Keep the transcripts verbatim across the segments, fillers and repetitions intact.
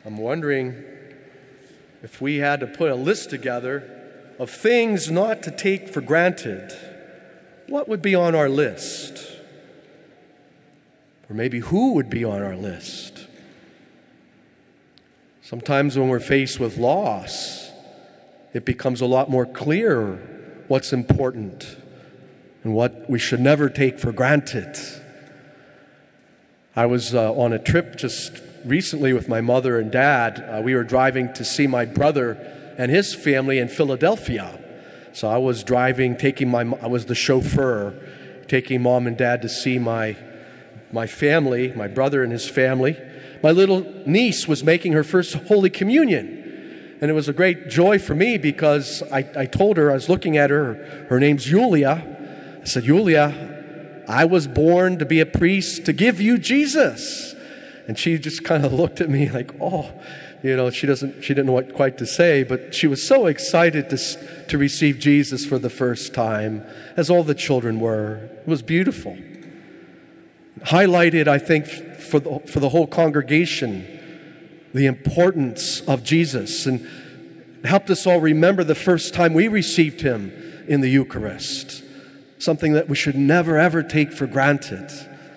I'm wondering if we had to put a list together of things not to take for granted, what would be on our list? Or maybe who would be on our list? Sometimes when we're faced with loss, it becomes a lot more clear what's important and what we should never take for granted. I was uh, on a trip just recently with my mother and dad. Uh, we were driving to see my brother and his family in Philadelphia. So I was driving, taking my, I was the chauffeur, taking mom and dad to see my, my family, my brother and his family. My little niece was making her first Holy Communion. And it was a great joy for me because I, I told her, I was looking at her, her name's Yulia. I said, Yulia, I was born to be a priest to give you Jesus. And she just kind of looked at me like, oh, you know, she doesn't, she didn't know what quite to say, but she was so excited to to receive Jesus for the first time, as all the children were. It was beautiful. Highlighted, I think, for the, for the whole congregation, the importance of Jesus, and helped us all remember the first time we received Him in the Eucharist, something that we should never, ever take for granted.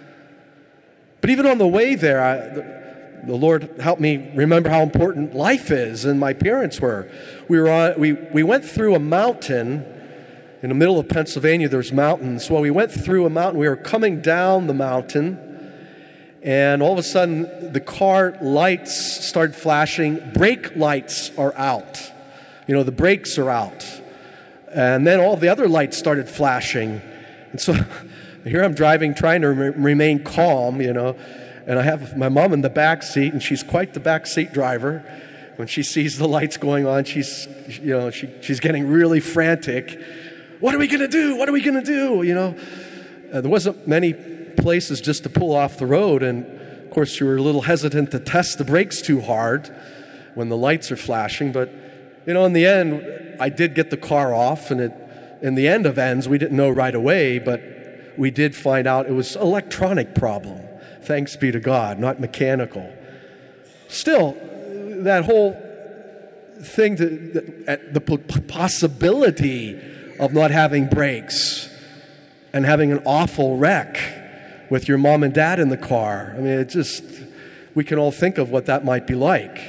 But even on the way there, I, the, the Lord helped me remember how important life is, and my parents were. We were on, we, we went through a mountain. In the middle of Pennsylvania, there's mountains. Well, we went through a mountain. We were coming down the mountain, and all of a sudden, the car lights started flashing. Brake lights are out. You know, the brakes are out. And then all the other lights started flashing. And so here I'm driving, trying to re- remain calm, you know, and I have my mom in the back seat, and she's quite the back seat driver. When she sees the lights going on, she's, you know, she, she's getting really frantic. What are we going to do? What are we going to do? You know, uh, there wasn't many places just to pull off the road, and of course, you were a little hesitant to test the brakes too hard when the lights are flashing. But you know, in the end, I did get the car off, and it, in the end of ends, we didn't know right away, but we did find out it was an electronic problem. Thanks be to God, not mechanical. Still, that whole thing, to, the, the possibility of not having brakes and having an awful wreck with your mom and dad in the car. I mean, it just, we can all think of what that might be like.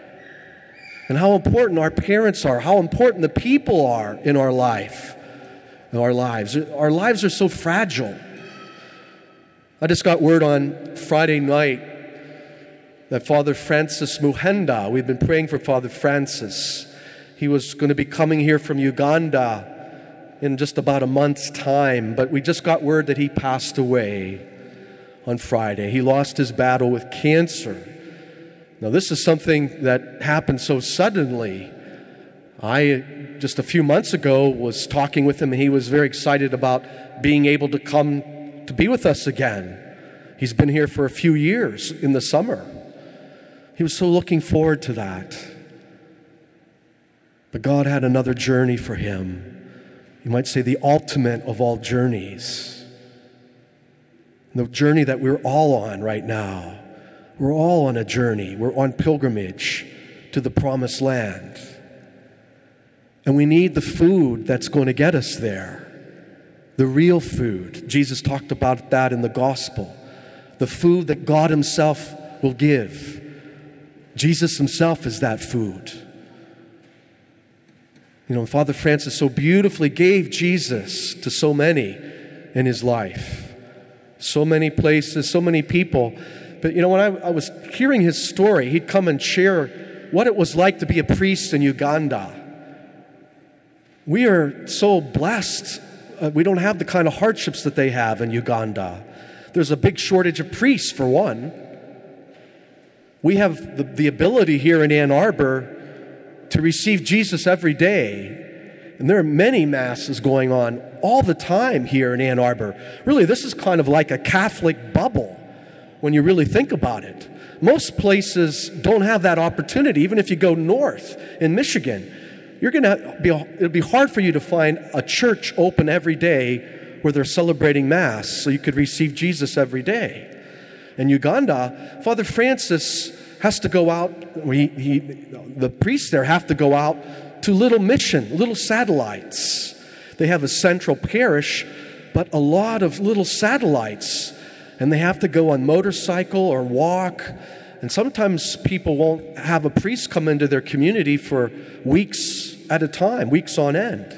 And how important our parents are, how important the people are in our life, in our lives. Our lives are so fragile. I just got word on Friday night that Father Francis Muhenda, we've been praying for Father Francis. He was going to be coming here from Uganda in just about a month's time, but we just got word that he passed away on Friday. He lost his battle with cancer. Now, this is something that happened so suddenly. I, just a few months ago, was talking with him, and he was very excited about being able to come to be with us again. He's been here for a few years in the summer. He was so looking forward to that. But God had another journey for him. You might say the ultimate of all journeys. The journey that we're all on right now. We're all on a journey. We're on pilgrimage to the promised land. And we need the food that's going to get us there. The real food. Jesus talked about that in the gospel. The food that God Himself will give. Jesus Himself is that food. You know, Father Francis so beautifully gave Jesus to so many in his life. So many places, so many people. But you know, when I, I was hearing his story, he'd come and share what it was like to be a priest in Uganda. We are so blessed. Uh, we don't have the kind of hardships that they have in Uganda. There's a big shortage of priests, for one. We have the, the ability here in Ann Arbor to receive Jesus every day. And there are many masses going on all the time here in Ann Arbor. Really, this is kind of like a Catholic bubble when you really think about it. Most places don't have that opportunity. Even if you go north in Michigan, you're going to be, it'll be hard for you to find a church open every day where they're celebrating Mass so you could receive Jesus every day. In Uganda, Father Francis has to go out, he, he, the priests there have to go out to little mission, little satellites. They have a central parish, but a lot of little satellites, and they have to go on motorcycle or walk. And sometimes people won't have a priest come into their community for weeks at a time, weeks on end.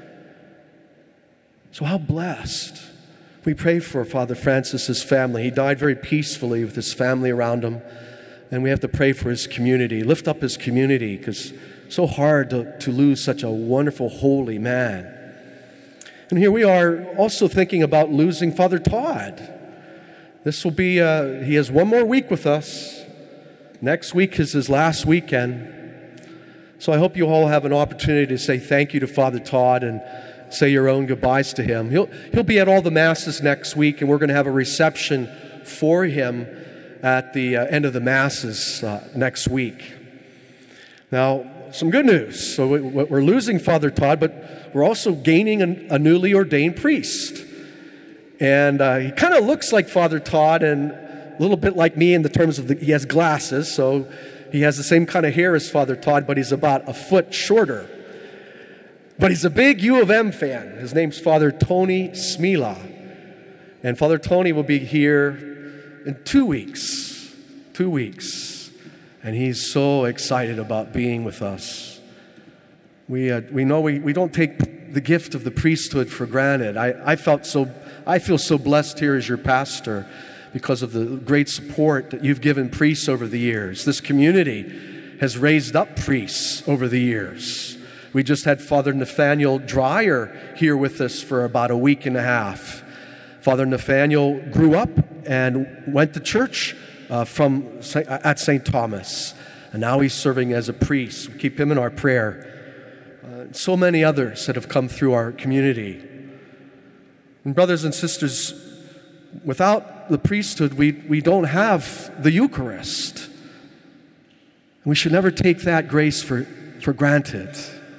So how blessed. We pray for Father Francis's family. He died very peacefully with his family around him. And we have to pray for his community, lift up his community, because it's so hard to, to lose such a wonderful, holy man. And here we are also thinking about losing Father Todd. This will be, uh, he has one more week with us. Next week is his last weekend. So I hope you all have an opportunity to say thank you to Father Todd and say your own goodbyes to him. He'll, he'll be at all the Masses next week, and we're going to have a reception for him at the uh, end of the Masses uh, next week. Now, some good news. So we, we're losing Father Todd, but we're also gaining a, a newly ordained priest. And uh, he kind of looks like Father Todd and a little bit like me in the terms of the, he has glasses, so he has the same kind of hair as Father Todd, but he's about a foot shorter. But he's a big U of M fan. His name's Father Tony Smila. And Father Tony will be here in two weeks. Two weeks. And he's so excited about being with us. We uh, we know we, we don't take the gift of the priesthood for granted. I, I felt so I feel so blessed here as your pastor because of the great support that you've given priests over the years. This community has raised up priests over the years. We just had Father Nathaniel Dreyer here with us for about a week and a half. Father Nathaniel grew up and went to church uh, from at Saint Thomas, and now he's serving as a priest. We keep him in our prayer. Uh, so many others that have come through our community. And brothers and sisters, without the priesthood, we, we don't have the Eucharist. We should never take that grace for, for granted.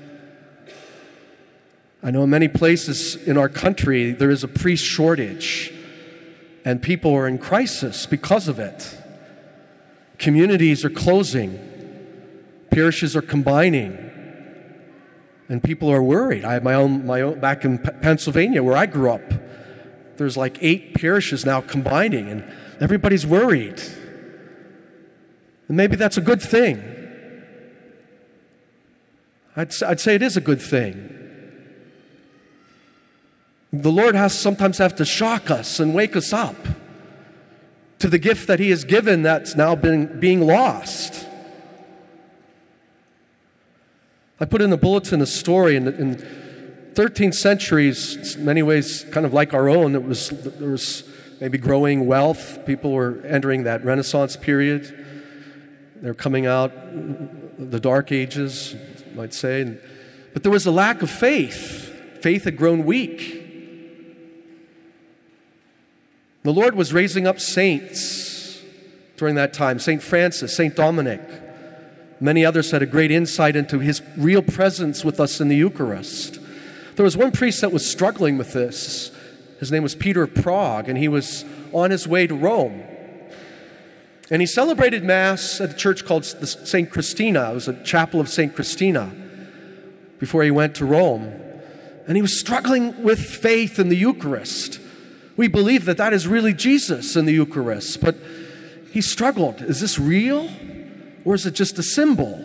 I know in many places in our country there is a priest shortage, and people are in crisis because of it. Communities are closing, parishes are combining, and people are worried. I have my own, my own back in P- Pennsylvania where I grew up. There's like eight parishes now combining, and everybody's worried. And maybe that's a good thing. I'd, I'd say it is a good thing. The Lord has sometimes have to shock us and wake us up to the gift that He has given that's now been being lost. I put in the bulletin a story in the in thirteenth centuries, in many ways kind of like our own. It was there was maybe growing wealth. People were entering that Renaissance period. They're coming out the Dark Ages, you might say. But there was a lack of faith. Faith had grown weak. The Lord was raising up saints during that time. Saint Francis, Saint Dominic. Many others had a great insight into His real presence with us in the Eucharist. There was one priest that was struggling with this. His name was Peter of Prague, and he was on his way to Rome. And he celebrated Mass at a church called Saint Christina. It was a chapel of Saint Christina before he went to Rome. And he was struggling with faith in the Eucharist. We believe that that is really Jesus in the Eucharist, but he struggled. Is this real, or is it just a symbol?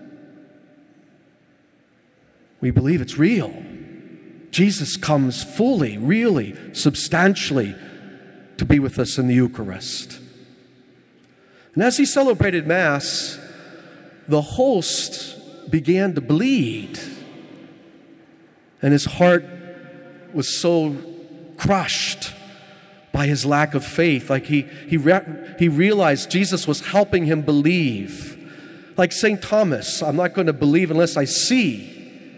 We believe it's real. Jesus comes fully, really, substantially to be with us in the Eucharist. And as he celebrated Mass, the host began to bleed, and his heart was so crushed by his lack of faith. Like he he re- he realized Jesus was helping him believe. Like Saint Thomas, I'm not going to believe unless I see.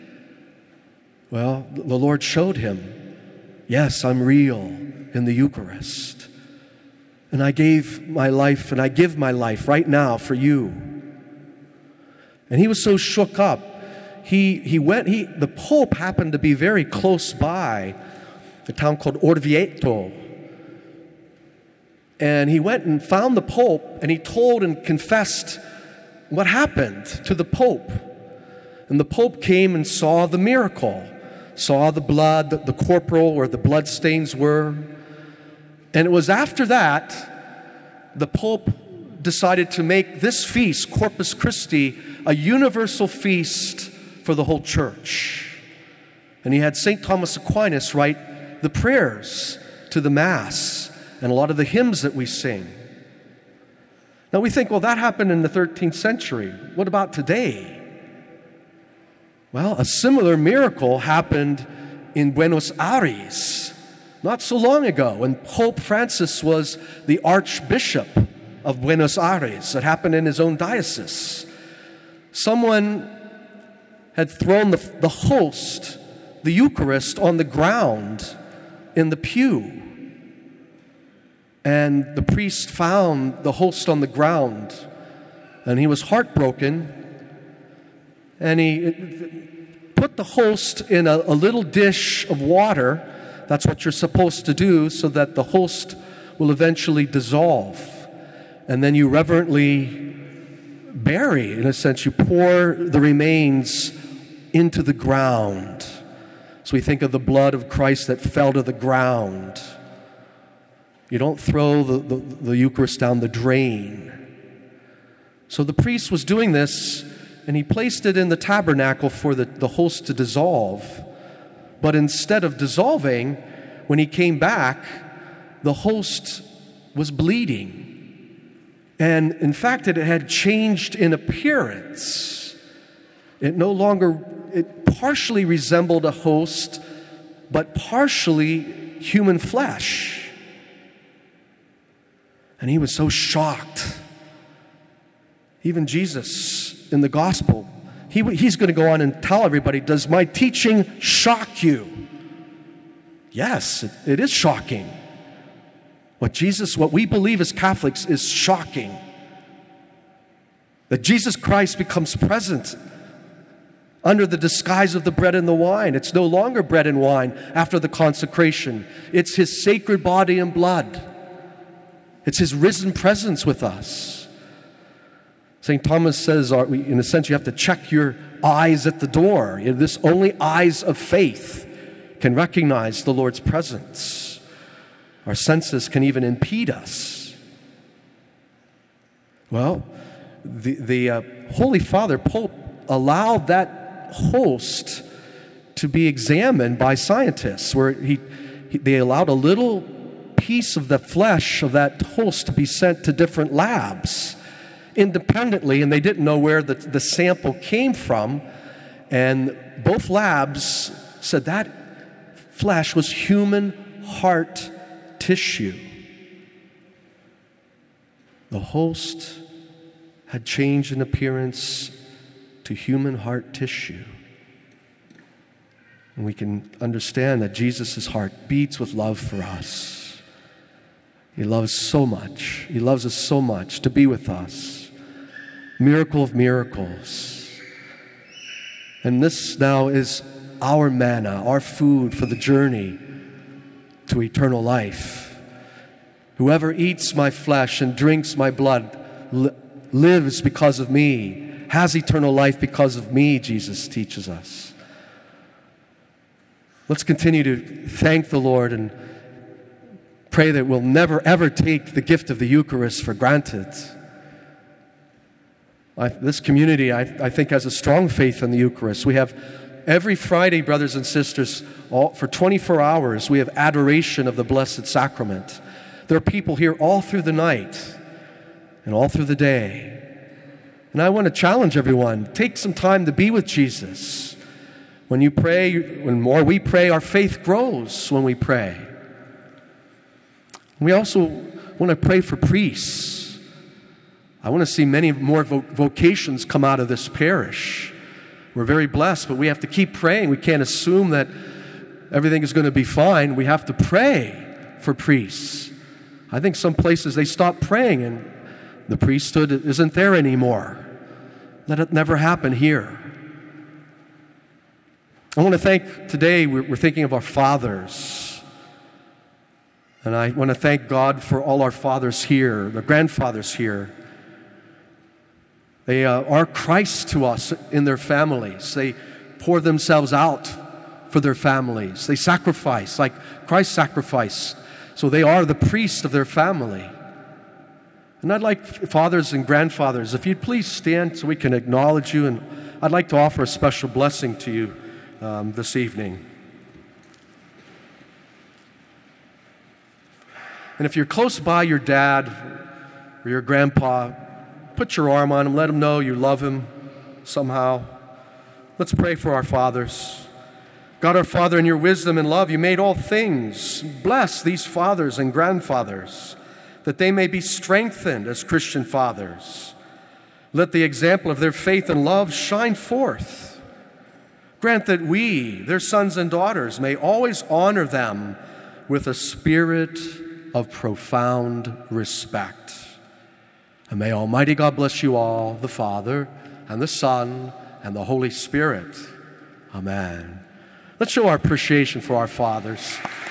Well, the Lord showed him, yes, I'm real in the Eucharist. And I gave my life, and I give my life right now for you. And he was so shook up. He he went, he the Pope happened to be very close by, a town called Orvieto. And he went and found the Pope, and he told and confessed what happened to the Pope. And the Pope came and saw the miracle, saw the blood, the, the corporal where the blood stains were. And it was after that, the Pope decided to make this feast, Corpus Christi, a universal feast for the whole church. And he had Saint Thomas Aquinas write the prayers to the Mass and a lot of the hymns that we sing. Now we think, well, that happened in the thirteenth century. What about today? Well, a similar miracle happened in Buenos Aires not so long ago when Pope Francis was the Archbishop of Buenos Aires. It happened in his own diocese. Someone had thrown the, the host, the Eucharist, on the ground in the pew. And the priest found the host on the ground, and he was heartbroken, and he put the host in a, a little dish of water. That's what you're supposed to do, so that the host will eventually dissolve. And then you reverently bury, in a sense, you pour the remains into the ground. So we think of the blood of Christ that fell to the ground. You don't throw the, the, the Eucharist down the drain. So the priest was doing this, and he placed it in the tabernacle for the, the host to dissolve. But instead of dissolving, when he came back, the host was bleeding. And in fact, it had changed in appearance. It no longer, it partially resembled a host, but partially human flesh. And he was so shocked. Even Jesus in the gospel, he, he's going to go on and tell everybody, does my teaching shock you? Yes, it, it is shocking. What Jesus, what we believe as Catholics is shocking. That Jesus Christ becomes present under the disguise of the bread and the wine. It's no longer bread and wine after the consecration. It's his sacred body and blood. It's his risen presence with us. Saint Thomas says, in a sense, you have to check your eyes at the door. This only eyes of faith can recognize the Lord's presence. Our senses can even impede us. Well, the, the uh, Holy Father, Pope, allowed that host to be examined by scientists, where he, he they allowed a little piece of the flesh of that host to be sent to different labs independently, and they didn't know where the, the sample came from. And both labs said that flesh was human heart tissue. The host had changed in appearance to human heart tissue. And we can understand that Jesus' heart beats with love for us. He loves so much. He loves us so much to be with us. Miracle of miracles. And this now is our manna, our food for the journey to eternal life. Whoever eats my flesh and drinks my blood li- lives because of me, has eternal life because of me, Jesus teaches us. Let's continue to thank the Lord and pray that we'll never, ever take the gift of the Eucharist for granted. I, this community, I, I think, has a strong faith in the Eucharist. We have every Friday, brothers and sisters, all, for twenty-four hours, we have adoration of the Blessed Sacrament. There are people here all through the night and all through the day. And I want to challenge everyone, take some time to be with Jesus. When you pray, when more we pray, our faith grows when we pray. We also want to pray for priests. I want to see many more vo- vocations come out of this parish. We're very blessed, but we have to keep praying. We can't assume that everything is going to be fine. We have to pray for priests. I think some places they stop praying and the priesthood isn't there anymore. Let it never happen here. I want to thank, today we're, we're thinking of our fathers. And I want to thank God for all our fathers here, the grandfathers here. They uh, are Christ to us in their families. They pour themselves out for their families. They sacrifice like Christ sacrificed. So they are the priest of their family. And I'd like fathers and grandfathers, if you'd please stand so we can acknowledge you. And I'd like to offer a special blessing to you um, this evening. And if you're close by your dad or your grandpa, put your arm on him, let him know you love him somehow. Let's pray for our fathers. God, our Father, in your wisdom and love, you made all things. Bless these fathers and grandfathers, that they may be strengthened as Christian fathers. Let the example of their faith and love shine forth. Grant that we, their sons and daughters, may always honor them with a spirit of profound respect. And may Almighty God bless you all, the Father and the Son and the Holy Spirit. Amen. Let's show our appreciation for our fathers.